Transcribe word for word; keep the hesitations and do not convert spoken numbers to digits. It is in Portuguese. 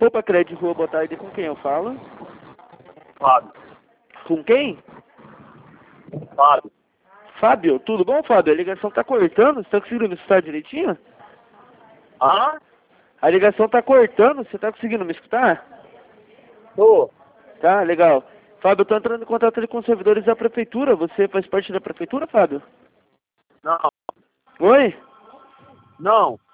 Opa, Crédito Rua, boa tarde. Com quem eu falo? Fábio. Com quem? Fábio. Fábio, tudo bom, Fábio? A ligação tá cortando, você tá conseguindo me escutar direitinho? Ah? A ligação tá cortando, você tá conseguindo me escutar? Tô. Tá, legal. Fábio, eu tô entrando em contato ali com os servidores da prefeitura. Você faz parte da prefeitura, Fábio? Não. Oi? Não.